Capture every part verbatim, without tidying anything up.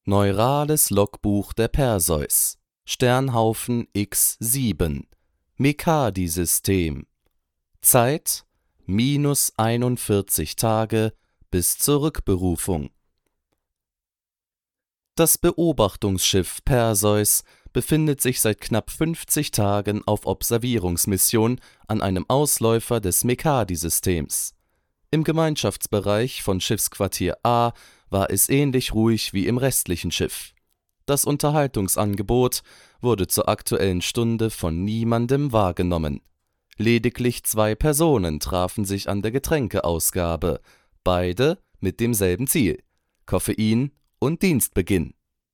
Neurales Logbuch der Perseus, Sternhaufen X sieben, Mekadi-System. Zeit: minus einundvierzig Tage bis zur Rückberufung. Das Beobachtungsschiff Perseus befindet sich seit knapp fünfzig Tagen auf Observierungsmission an einem Ausläufer des Mekadi-Systems. Im Gemeinschaftsbereich von Schiffsquartier A war es ähnlich ruhig wie im restlichen Schiff. Das Unterhaltungsangebot wurde zur aktuellen Stunde von niemandem wahrgenommen. Lediglich zwei Personen trafen sich an der Getränkeausgabe, beide mit demselben Ziel: Koffein und Dienstbeginn.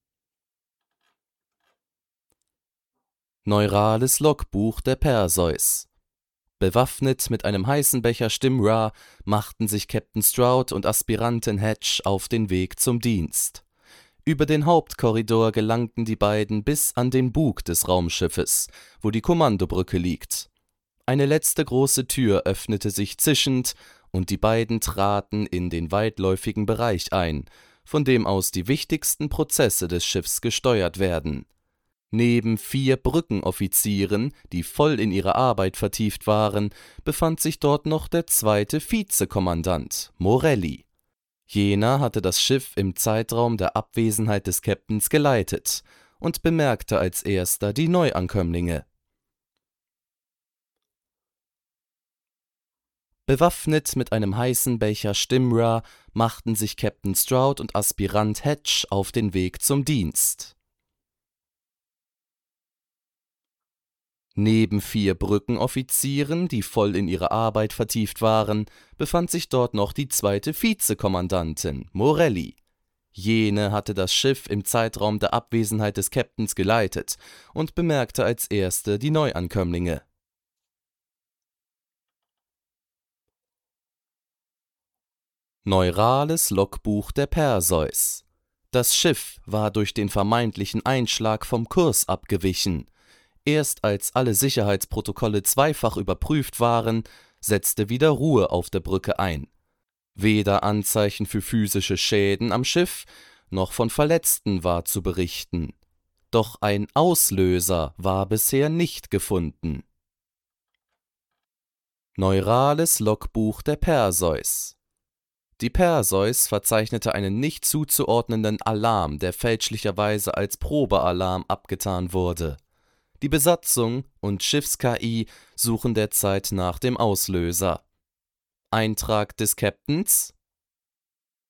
Neurales Logbuch der Perseus. Bewaffnet mit einem heißen Becher Stimra machten sich Captain Stroud und Aspirantin Hatch auf den Weg zum Dienst. Über den Hauptkorridor gelangten die beiden bis an den Bug des Raumschiffes, wo die Kommandobrücke liegt. Eine letzte große Tür öffnete sich zischend und die beiden traten in den weitläufigen Bereich ein, von dem aus die wichtigsten Prozesse des Schiffs gesteuert werden. Neben vier Brückenoffizieren, die voll in ihre Arbeit vertieft waren, befand sich dort noch der zweite Vizekommandant, Morelli. Jener hatte das Schiff im Zeitraum der Abwesenheit des Captains geleitet und bemerkte als erster die Neuankömmlinge. Bewaffnet mit einem heißen Becher Stimra machten sich Captain Stroud und Aspirant Hatch auf den Weg zum Dienst. Neben vier Brückenoffizieren, die voll in ihre Arbeit vertieft waren, befand sich dort noch die zweite Vizekommandantin, Morelli. Jene hatte das Schiff im Zeitraum der Abwesenheit des Captains geleitet und bemerkte als erste die Neuankömmlinge. Neurales Logbuch der Perseus. Das Schiff war durch den vermeintlichen Einschlag vom Kurs abgewichen. Erst als alle Sicherheitsprotokolle zweifach überprüft waren, setzte wieder Ruhe auf der Brücke ein. Weder Anzeichen für physische Schäden am Schiff, noch von Verletzten war zu berichten. Doch ein Auslöser war bisher nicht gefunden. Neurales Logbuch der Perseus. Die Perseus verzeichnete einen nicht zuzuordnenden Alarm, der fälschlicherweise als Probealarm abgetan wurde. Die Besatzung und Schiffs-K I suchen derzeit nach dem Auslöser. Eintrag des Captains: